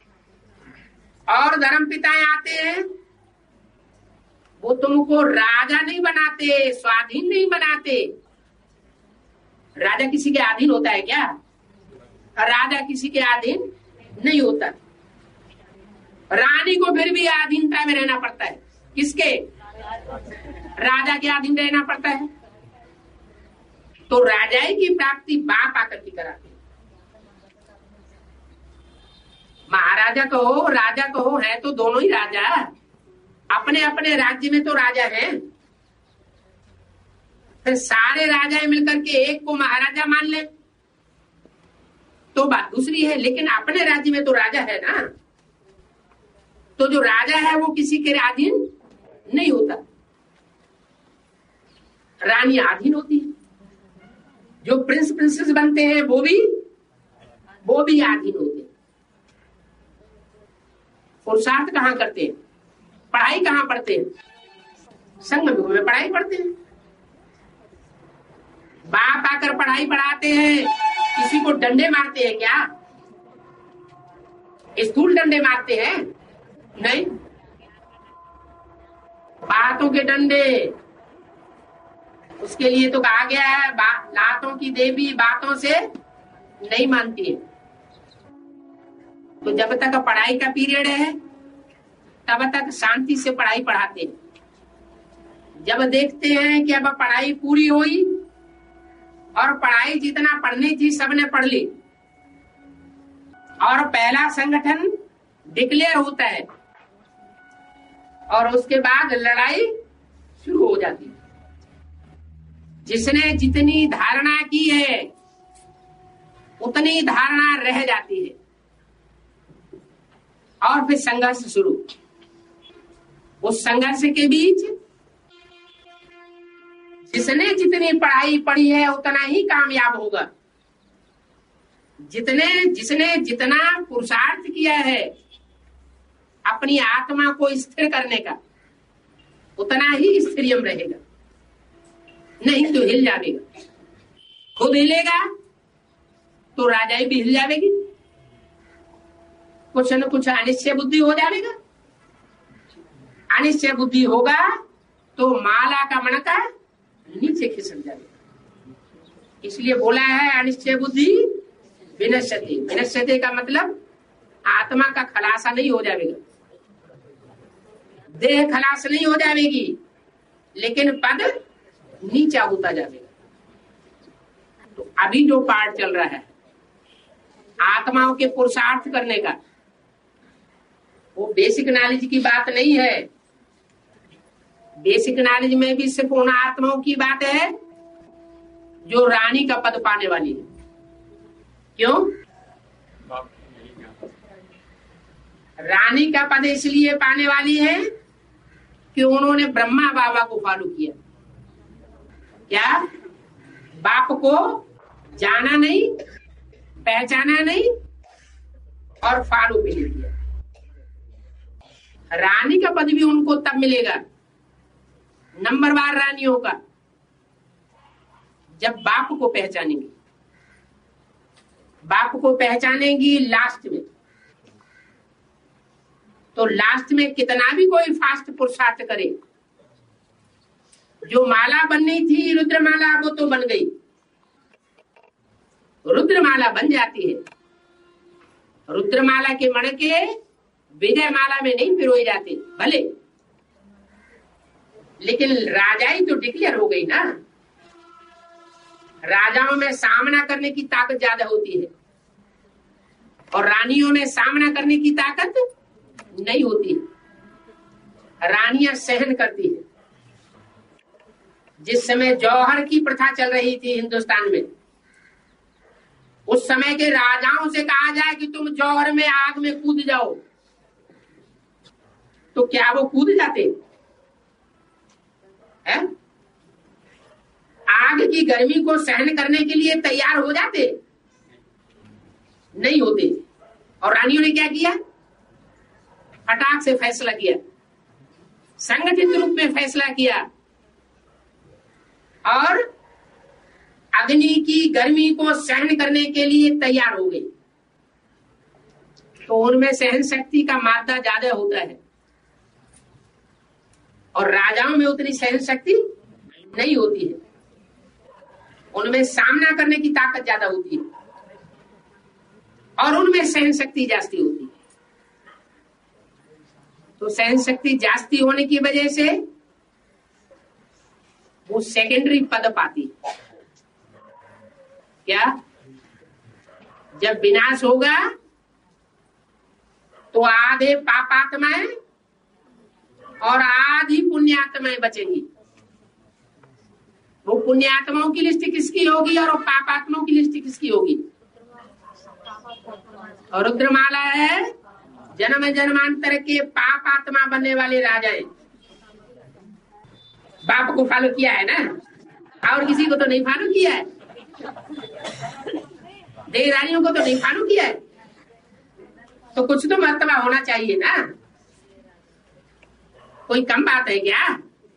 और धर्म पिताएं आते हैं वो तुमको राजा नहीं बनाते, स्वाधीन नहीं बनाते। राजा किसी के अधीन होता है क्या? राजा किसी के अधीन नहीं होता। रानी को फिर भी अधीनता में रहना पड़ता है। किसके? राजा के अधीन रहना पड़ता है। तो राजाई की प्राप्ति बाप आकर के कराते। महाराजा कहो, राजा कहो, है तो दोनों ही राजा। अपने अपने राज्य में तो राजा हैं, फिर सारे राजाएं मिलकर के एक को महाराजा मान ले तो बात दूसरी है, लेकिन अपने राज्य में तो राजा है ना। तो जो राजा है वो किसी के अधीन नहीं होता, रानी अधीन होती है। जो प्रिंस प्रिंसेस बनते हैं वो भी वो भी अधीन होते हैं। पुरुषार्थ कहाँ करते हैं? पढ़ाई कहाँ पढ़ते हैं? संगम में पढ़ाई पढ़ते हैं। बाप आकर पढ़ाई पढ़ाते हैं, किसी को डंडे मारते हैं क्या? स्थूल डंडे मारते हैं? नहीं, बातों के डंडे। उसके लिए तो कहा गया है, लातों की देवी बातों से नहीं मानती है। तो जब तक पढ़ाई का पीरियड है तब तक शांति से पढ़ाई पढ़ाते हैं। जब देखते हैं कि अब पढ़ाई पूरी हुई और पढ़ाई जितना पढ़नी थी सबने पढ़ ली और पहला संगठन डिक्लेयर होता है और उसके बाद लड़ाई शुरू हो जाती है। जिसने जितनी धारणा की है उतनी धारणा रह जाती है और फिर संघर्ष शुरू। उस संघर्ष के बीच जिसने जितनी पढ़ाई पढ़ी है उतना ही कामयाब होगा। जितने जिसने जितना पुरुषार्थ किया है अपनी आत्मा को स्थिर करने का उतना ही स्थिरियम रहेगा, नहीं तो हिल जाएगा। खुद हिलेगा तो राजाई भी हिल जाएगी, कुछ न कुछ अनिश्चय बुद्धि हो जाएगा। अनिश्चय बुद्धि होगा तो माला का मणका नीचे खिसक जाएगा। इसलिए बोला है अनिश्चय बुद्धि विनश्यति। विनश्यति का मतलब आत्मा का खलासा नहीं हो जाएगा, देह खलास नहीं हो जाएगी, लेकिन पद नीचा होता जाएगा। तो अभी जो पाठ चल रहा है आत्माओं के पुरुषार्थ करने का, वो बेसिक नॉलेज की बात नहीं है। बेसिक नॉलेज में भी सिर्फ उन आत्माओं की बात है जो रानी का पद पाने वाली है। क्यों? रानी का पद इसलिए पाने वाली है कि उन्होंने ब्रह्मा बाबा को फॉलो किया। क्या? बाप को जाना नहीं, पहचाना नहीं और फॉलो भी नहीं किया। रानी का पद भी उनको तब मिलेगा, नंबरवार रानियों का, जब बाप को पहचानेंगी। बाप को पहचानेंगी लास्ट में, तो लास्ट में कितना भी कोई फास्ट पुरुषार्थ करे, जो माला बननी थी रुद्रमाला वो तो बन गई, रुद्रमाला बन जाती है। रुद्रमाला के मणके विजय माला में नहीं पिरोए जाते भले, लेकिन राजाई तो डिक्लेयर हो गई ना। राजाओं में सामना करने की ताकत ज्यादा होती है और रानियों में सामना करने की ताकत नहीं होती। रानियां सहन करती है। जिस समय जौहर की प्रथा चल रही थी हिंदुस्तान में, उस समय के राजाओं से कहा जाए कि तुम जौहर में आग में कूद जाओ, तो क्या वो कूद जाते हैं? आग की गर्मी को सहन करने के लिए तैयार हो जाते? नहीं होते। और रानियों ने क्या किया? फटाक से फैसला किया, संगठित रूप में फैसला किया और अग्नि की गर्मी को सहन करने के लिए तैयार हो गई। तो उनमें सहन शक्ति का मात्रा ज्यादा होता है और राजाओं में उतनी सहन शक्ति नहीं होती है। उनमें सामना करने की ताकत ज्यादा होती है और उनमें सहन शक्ति जास्ती होती है। तो सहन शक्ति जास्ती होने की वजह से वो सेकेंडरी पद पाती है। क्या? जब विनाश होगा तो आधे पापात्माएं और आधी पुण्यात्माएं बचेंगी। वो पुण्यात्माओं की लिस्ट किसकी होगी और पापात्माओं की लिस्ट किसकी होगी? और रुद्रमाला है जन्म जन्मांतर के पापात्मा बनने वाले राजाएं। बाप को फॉलो किया है ना, और किसी को तो नहीं फॉलो किया है। देवरानियों को तो नहीं फॉलो किया है, तो कुछ तो मर्तबा होना चाहिए ना। कोई कम बात है क्या?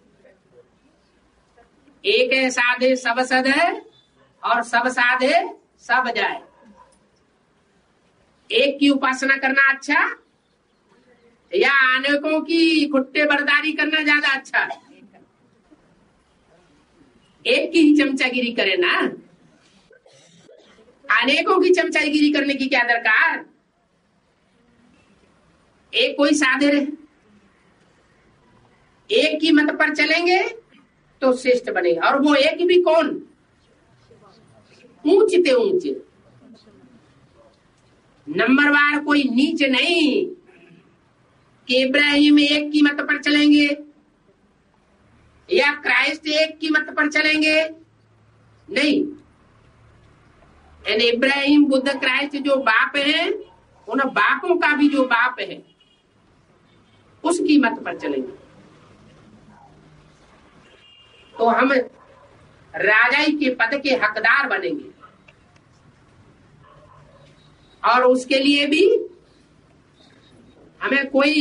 एक है साधे सब सद है और सब साधे सब जाए। एक की उपासना करना अच्छा या अनेकों की खुट्टे बरदारी करना ज्यादा अच्छा? एक की ही चमचागिरी करे ना, अनेकों की चमचागिरी करने की क्या दरकार? एक कोई साधे रहे, एक की मत पर चलेंगे तो श्रेष्ठ बनेगा। और वो एक भी कौन? ऊंचते ऊंचे, नंबरवार कोई नीच नहीं कि इब्राहिम एक की मत पर चलेंगे या क्राइस्ट एक की मत पर चलेंगे, नहीं। यानी इब्राहिम बुद्ध क्राइस्ट जो बाप है, उन बापों का भी जो बाप है उसकी मत पर चलेंगे। तो हम राजाई के पद के हकदार बनेंगे और उसके लिए भी हमें कोई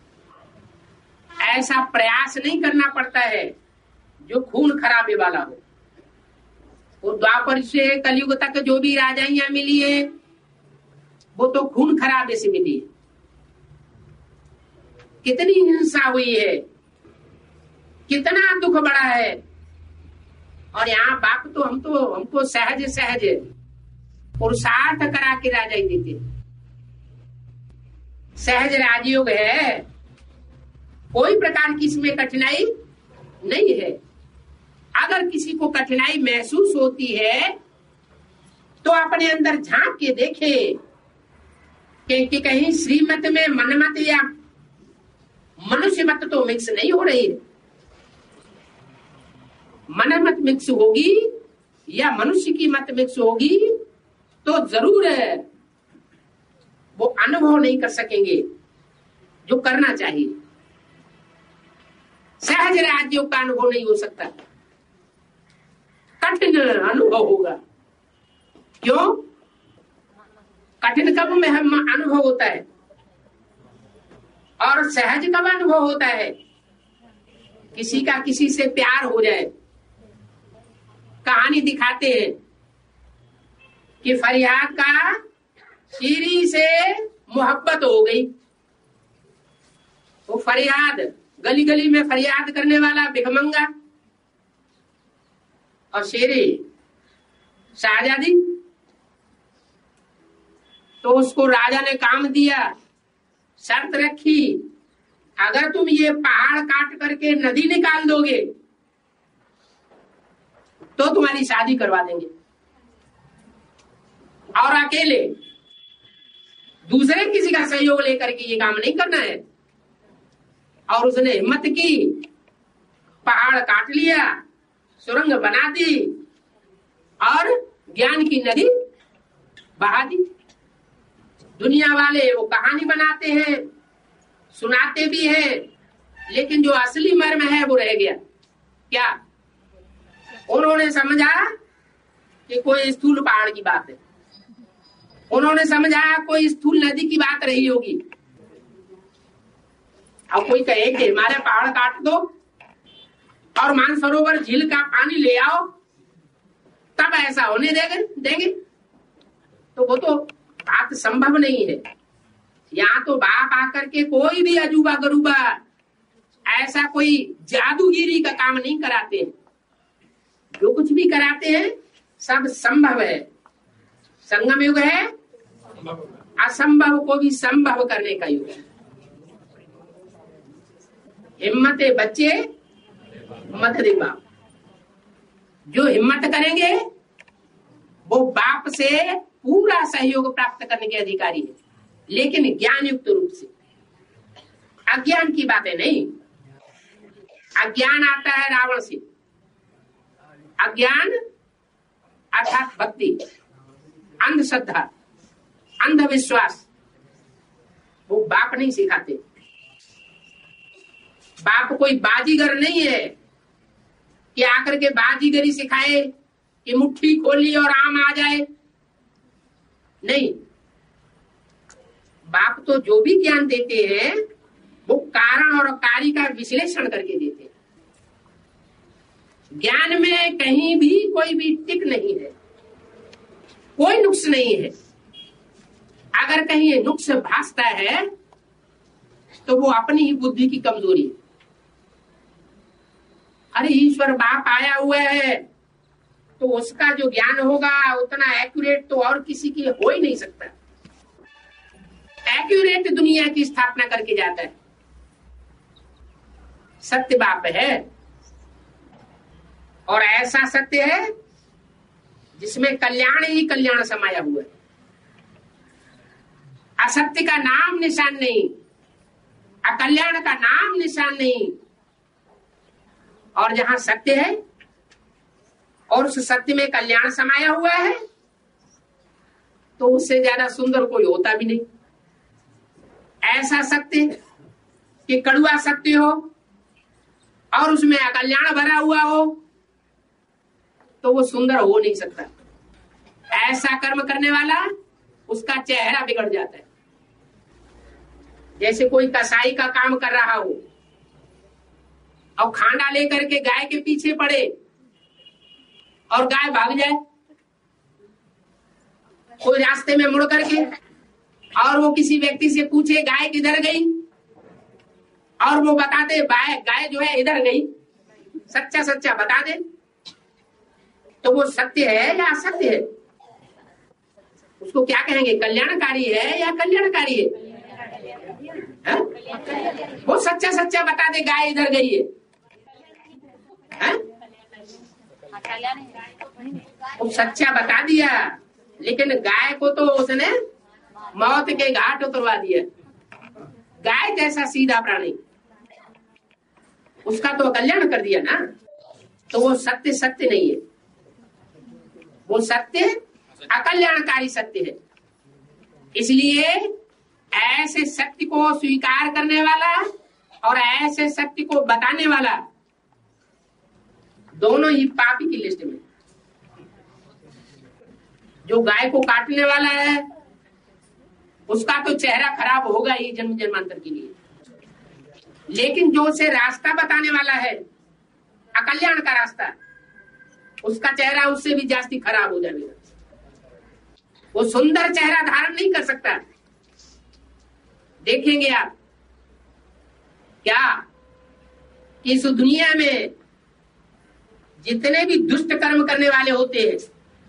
ऐसा प्रयास नहीं करना पड़ता है जो खून खराबे वाला हो। वो द्वापर से कलयुग तक जो भी राजाइयां मिली है वो तो खून खराबे से मिली है। कितनी हिंसा हुई है, कितना दुख बढ़ा है। और यहाँ बाप तो हम तो हमको सहज सहज पुरुषार्थ करा के राजाई देते। सहज राजयोग है, कोई प्रकार की इसमें कठिनाई नहीं है। अगर किसी को कठिनाई महसूस होती है तो अपने अंदर झांक के देखे कि, कि कहीं श्रीमत में मनमत या मनुष्य मत तो मिक्स नहीं हो रही है। मन मत मिक्स होगी या मनुष्य की मत मिक्स होगी तो जरूर है वो अनुभव नहीं कर सकेंगे जो करना चाहिए। सहज राजयोग का अनुभव नहीं हो सकता, कठिन अनुभव होगा। क्यों? कठिन कब में हम अनुभव होता है और सहज कब अनुभव होता है? किसी का किसी से प्यार हो जाए। कहानी दिखाते हैं कि फरियाद का शीरी से मोहब्बत हो गई। वो फरियाद, गली गली में फरियाद करने वाला भिखमंगा और शेरी शाहजादी। तो उसको राजा ने काम दिया, शर्त रखी, अगर तुम ये पहाड़ काट करके नदी निकाल दोगे तो तुम्हारी शादी करवा देंगे। और अकेले, दूसरे किसी का सहयोग लेकर के ये काम नहीं करना है। और उसने हिम्मत की, पहाड़ काट लिया, सुरंग बना दी और ज्ञान की नदी बहा दी। दुनिया वाले वो कहानी बनाते हैं, सुनाते भी हैं, लेकिन जो असली मर्म है वो रह गया। क्या? उन्होंने समझा कि कोई स्थूल पहाड़ की बात है, उन्होंने समझा कोई स्थूल नदी की बात रही होगी। अब कोई कहे कि हमारे पहाड़ काट दो और मानसरोवर झील का पानी ले आओ तब ऐसा होने देंगे देंगे तो वो तो बात संभव नहीं है। यहाँ तो बाप आकर के कोई भी अजूबा गरूबा ऐसा कोई जादूगिरी का काम नहीं कराते हैं। जो कुछ भी कराते हैं सब संभव है। संगम युग है, असंभव को भी संभव करने का युग है। हिम्मते बच्चे मत दे बाप। जो हिम्मत करेंगे वो बाप से पूरा सहयोग प्राप्त करने के अधिकारी है, लेकिन ज्ञान युक्त रूप से, अज्ञान की बातें नहीं। अज्ञान आता है रावण से। अज्ञान अर्थात भक्ति, अंधश्रद्धा, अंधविश्वास, वो बाप नहीं सिखाते। बाप कोई बाजीगर नहीं है कि आकर के बाजीगरी सिखाए कि मुट्ठी खोली और आम आ जाए। नहीं, बाप तो जो भी ज्ञान देते हैं वो कारण और कार्य का विश्लेषण करके देते हैं। ज्ञान में कहीं भी कोई भी टिक नहीं है, कोई नुक्स नहीं है। अगर कहीं ये नुक्स भासता है तो वो अपनी ही बुद्धि की कमजोरी है। अरे ईश्वर बाप आया हुआ है तो उसका जो ज्ञान होगा उतना एक्यूरेट तो और किसी की हो ही नहीं सकता। एक्यूरेट दुनिया की स्थापना करके जाता है। सत्य बाप है और ऐसा सत्य है जिसमें कल्याण ही कल्याण समाया हुआ है। असत्य का नाम निशान नहीं, अकल्याण का नाम निशान नहीं। और जहां सत्य है और उस सत्य में कल्याण समाया हुआ है तो उससे ज्यादा सुंदर कोई होता भी नहीं। ऐसा सत्य कि कड़ुआ सत्य हो और उसमें अकल्याण भरा हुआ हो तो वो सुंदर हो नहीं सकता। ऐसा कर्म करने वाला उसका चेहरा बिगड़ जाता है। जैसे कोई कसाई का काम कर रहा हो और खांडा लेकर के गाय के पीछे पड़े और गाय भाग जाए, कोई रास्ते में मुड़ करके और वो किसी व्यक्ति से पूछे गाय किधर गई और वो बता दे गाय जो है इधर गई, सच्चा सच्चा बता दे, तो वो सत्य है या असत्य है? उसको क्या कहेंगे? कल्याणकारी है या कल्याणकारी है? है? वो सच्चा सच्चा बता दे गाय इधर गई है, है? वो सच्चा बता दिया लेकिन गाय को तो उसने मौत के घाट उतरवा दिया। गाय जैसा सीधा प्राणी, उसका तो कल्याण कर दिया ना। तो वो सत्य सत्य नहीं है, वो सत्य अकल्याणकारी सत्य है। इसलिए ऐसे सत्य को स्वीकार करने वाला और ऐसे सत्य को बताने वाला दोनों ही पापी की लिस्ट में। जो गाय को काटने वाला है उसका तो चेहरा खराब होगा ही जन्म जन्मांतर के लिए, लेकिन जो उसे रास्ता बताने वाला है अकल्याण का रास्ता, उसका चेहरा उससे भी जास्ती खराब हो जाएगा। वो सुंदर चेहरा धारण नहीं कर सकता। देखेंगे आप क्या कि इस दुनिया में जितने भी दुष्ट कर्म करने वाले होते हैं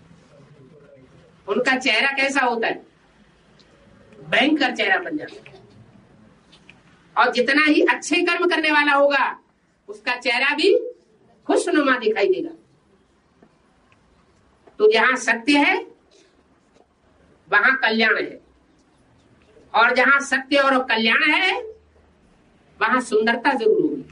उनका चेहरा कैसा होता है? भयंकर चेहरा बन जाता है। और जितना ही अच्छे कर्म करने वाला होगा उसका चेहरा भी खुशनुमा दिखाई देगा। तो जहां सत्य है वहां कल्याण है, और जहां सत्य और कल्याण है वहां सुंदरता जरूर होगी।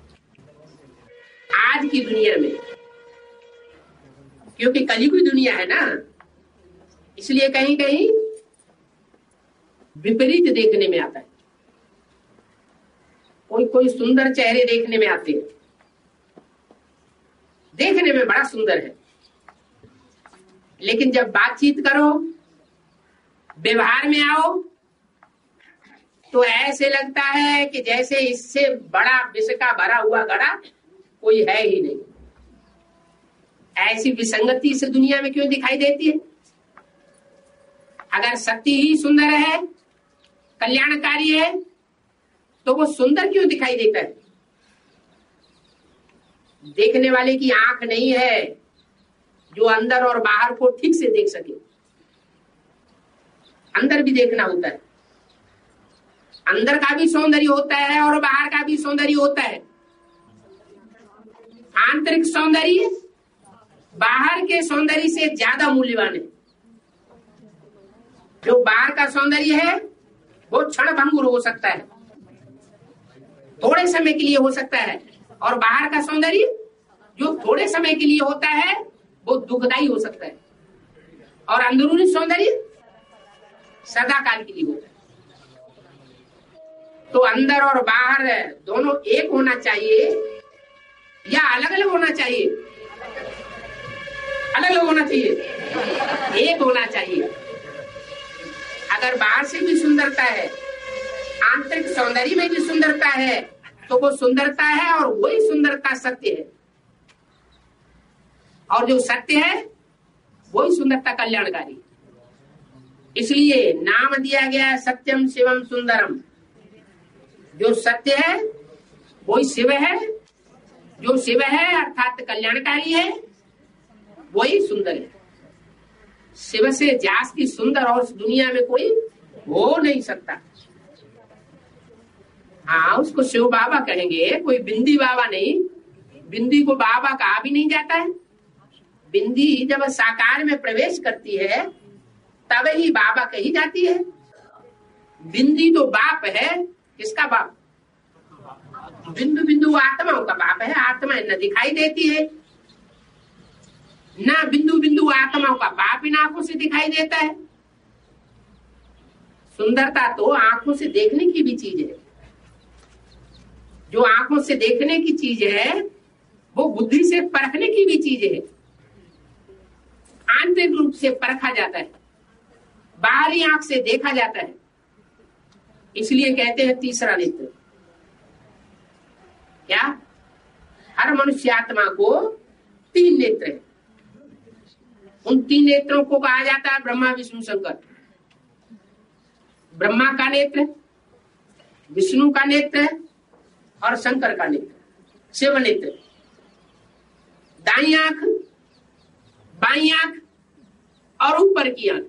आज की दुनिया में, क्योंकि कलियुगी दुनिया है ना, इसलिए कहीं कहीं विपरीत देखने में आता है। कोई कोई सुंदर चेहरे देखने में आते हैं, देखने में बड़ा सुंदर है, लेकिन जब बातचीत करो, व्यवहार में आओ, तो ऐसे लगता है कि जैसे इससे बड़ा विष का भरा हुआ घड़ा कोई है ही नहीं। ऐसी विसंगति से दुनिया में क्यों दिखाई देती है? अगर सत्य ही सुंदर है, कल्याणकारी है, तो वो सुंदर क्यों दिखाई देता है? देखने वाले की आंख नहीं है जो अंदर और बाहर को ठीक से देख सके। अंदर भी देखना होता है, अंदर का भी सौंदर्य होता है और बाहर का भी सौंदर्य होता है। आंतरिक सौंदर्य बाहर के सौंदर्य से ज्यादा मूल्यवान है। जो बाहर का सौंदर्य है वो क्षण भंगुर हो सकता है, थोड़े समय के लिए हो सकता है, और बाहर का सौंदर्य जो थोड़े समय के लिए होता है वो दुखदायी हो सकता है, और अंदरूनी सौंदर्य सदा काल के लिए होता है। तो अंदर और बाहर दोनों एक होना चाहिए या अलग अलग होना चाहिए? अलग अलग होना चाहिए, एक होना चाहिए। अगर बाहर से भी सुंदरता है, आंतरिक सौंदर्य में भी सुंदरता है, तो वो सुंदरता है और वही सुंदरता सत्य है, और जो सत्य है वही सुंदरता कल्याणकारी। इसलिए नाम दिया गया है सत्यम शिवम सुंदरम। जो सत्य है वही शिव है, जो शिव है अर्थात कल्याणकारी है वही सुंदर है। शिव से जास्ती सुंदर और दुनिया में कोई हो नहीं सकता। हाँ, उसको शिव बाबा कहेंगे, कोई बिंदी बाबा नहीं। बिंदी को बाबा कहा भी नहीं जाता है। बिंदी जब साकार में प्रवेश करती है तब ही बाबा कही जाती है। बिंदी तो बाप है, किसका बाप? बिंदु बिंदु आत्माओं का बाप है। आत्मा न दिखाई देती है, ना बिंदु बिंदु आत्माओं का बाप इन आंखों से दिखाई देता है। सुंदरता तो आंखों से देखने की भी चीज है। जो आंखों से देखने की चीज है वो बुद्धि से परखने की भी चीज है। आंतरिक रूप से परखा जाता है, बाहरी आंख से देखा जाता है। इसलिए कहते हैं तीसरा नेत्र। क्या? हर मनुष्य आत्मा को तीन नेत्र है। उन तीन नेत्रों को कहा जाता है ब्रह्मा विष्णु शंकर। ब्रह्मा का नेत्र, विष्णु का नेत्र और शंकर का नेत्र, शिव नेत्र। दाई आंख, बाई आंख और ऊपर की आंख।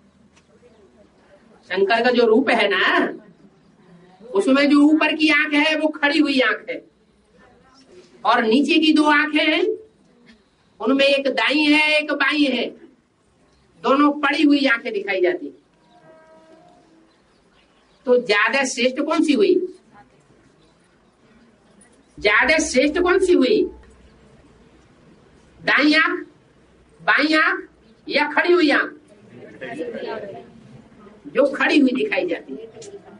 शंकर का जो रूप है ना, उसमें जो ऊपर की आंख है वो खड़ी हुई आंख है, और नीचे की दो आंखें हैं उनमें एक दाई है एक बाई है, दोनों पड़ी हुई आंखें दिखाई जाती। तो ज्यादा श्रेष्ठ कौन सी हुई? ज्यादा श्रेष्ठ कौन सी हुई? दाई आंख, बाई आंख या खड़ी हुई आंख? जो खड़ी हुई दिखाई जाती है।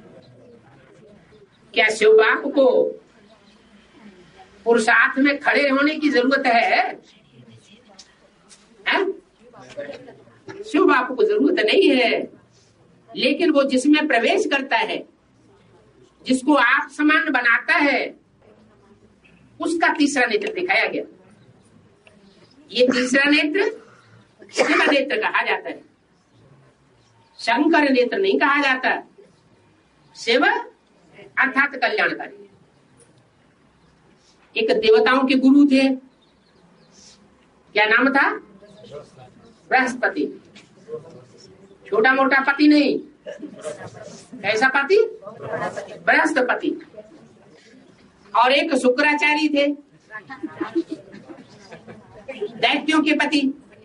क्या शिव बाप को पुरुषार्थ में खड़े होने की जरूरत है, है? शिव बाप को जरूरत नहीं है, लेकिन वो जिसमें प्रवेश करता है, जिसको आप समान बनाता है, उसका तीसरा नेत्र दिखाया गया। ये तीसरा नेत्र शिव नेत्र कहा जाता है, शंकर नेत्र नहीं कहा जाता। शिव अर्थात कल्याणकारी। एक देवताओं के गुरु थे, क्या नाम था? बृहस्पति। छोटा मोटा पति नहीं, कैसा पति? बृहस्पति। और एक शुक्राचार्य थे, दैत्यों के पति,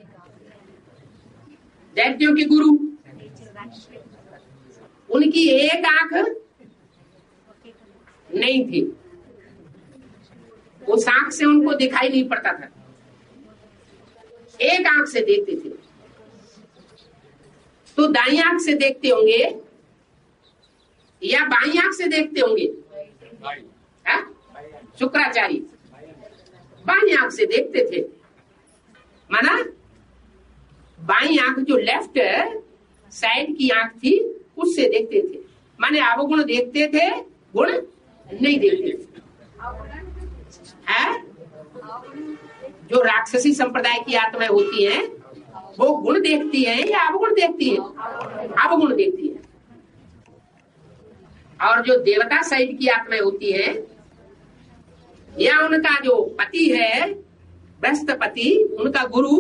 दैत्यों के गुरु। उनकी एक आंख नहीं थी, उस आंख से उनको दिखाई नहीं पड़ता था, एक आंख से देखते थे। तो दाई आंख से देखते होंगे या बाई आंख से देखते होंगे? शुक्राचार्य बाई आंख से देखते थे। माना बाई आंख जो लेफ्ट साइड की आंख थी उससे देखते थे, माने अवगुण देखते थे, गुण नहीं देखते थे। है? जो राक्षसी संप्रदाय की आत्माएं होती हैं वो गुण देखती हैं या अवगुण देखती हैं? अवगुण देखती हैं। और जो देवता साइड की आत्माएं होती हैं या उनका जो पति है बृहस्पति, उनका गुरु,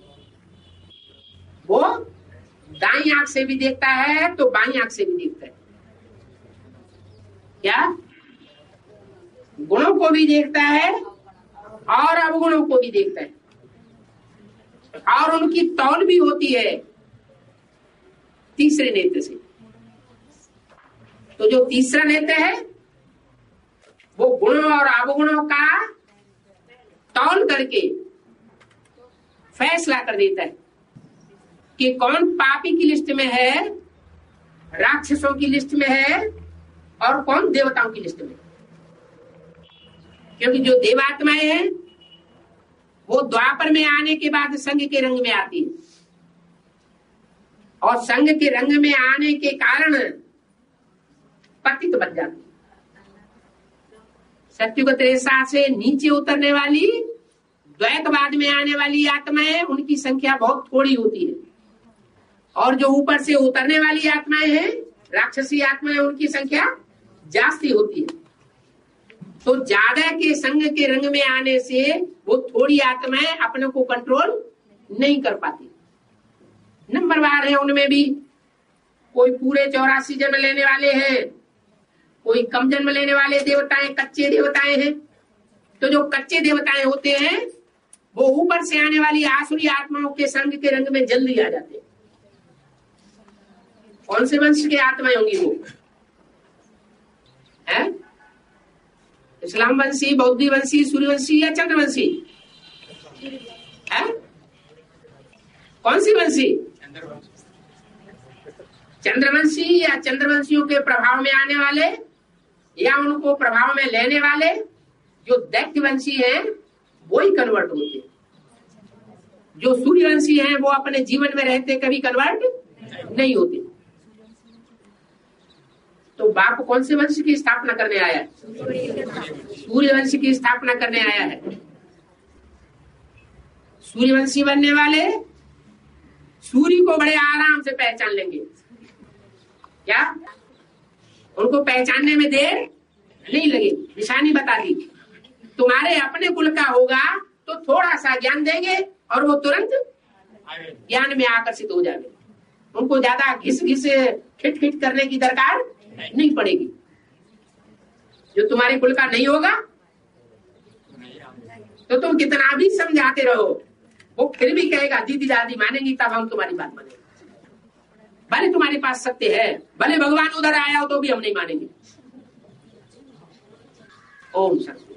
वो दाई आंख से भी देखता है तो बाई आंख से भी देखता है। क्या? गुणों को भी देखता है और अवगुणों को भी देखता है, और उनकी तौल भी होती है तीसरे नेत्र से। तो जो तीसरा नेत्र है वो गुणों और अवगुणों का तौल करके फैसला कर देता है कि कौन पापी की लिस्ट में है, राक्षसों की लिस्ट में है, और कौन देवताओं की लिस्ट में। क्योंकि जो देवात्माएं हैं वो द्वापर में आने के बाद संघ के रंग में आती है, और संघ के रंग में आने के कारण पतित बन जाती है। सत्युग त्रेसा से नीचे उतरने वाली, द्वैतवाद में आने वाली आत्माएं, उनकी संख्या बहुत थोड़ी होती है, और जो ऊपर से उतरने वाली आत्माएं हैं, राक्षसी आत्माएं, उनकी संख्या जास्ती होती है। तो ज्यादा के संग के रंग में आने से वो थोड़ी आत्माएं अपने को कंट्रोल नहीं कर पाती। नंबरवार है उनमें भी, कोई पूरे चौरासी जन्म लेने वाले हैं, कोई कम जन्म लेने वाले देवताएं, कच्चे देवताएं हैं। तो जो कच्चे देवताएं होते हैं वो ऊपर से आने वाली आसुरी आत्माओं के संग के रंग में जल्दी आ जाते हैं। कौन से वंश की आत्माएं होंगी वो? है? इस्लाम वंशी, बौद्धी वंशी, सूर्यवंशी या चंद्रवंशी? है? कौन सी वंशी? चंद्रवंशी या चंद्रवंशियों के प्रभाव में आने वाले या उनको प्रभाव में लेने वाले जो दैत्यवंशी हैं वो ही कन्वर्ट होते हैं। जो सूर्यवंशी हैं वो अपने जीवन में रहते कभी कन्वर्ट नहीं होते। तो बाप कौन से वंश की स्थापना करने आया है? सूर्यवंश की स्थापना करने आया है। सूर्यवंशी बनने वाले सूर्य को बड़े आराम से पहचान लेंगे। क्या? उनको पहचानने में देर नहीं लगी, निशानी बता दी। तुम्हारे अपने कुल का होगा तो थोड़ा सा ज्ञान देंगे और वो तुरंत ज्ञान में आकर्षित हो जाएंगे। उनको ज्यादा घिस घिस खिट खिट करने की दरकार नहीं पड़ेगी। जो तुम्हारे कुल का नहीं होगा तो तुम कितना भी समझाते रहो, वो फिर भी कहेगा दीदी दादी मानेंगी तब हम तुम्हारी बात मानेंगे। भले तुम्हारे पास सत्य है, भले भगवान उधर आया हो तो भी हम नहीं मानेंगे। ओम शांति।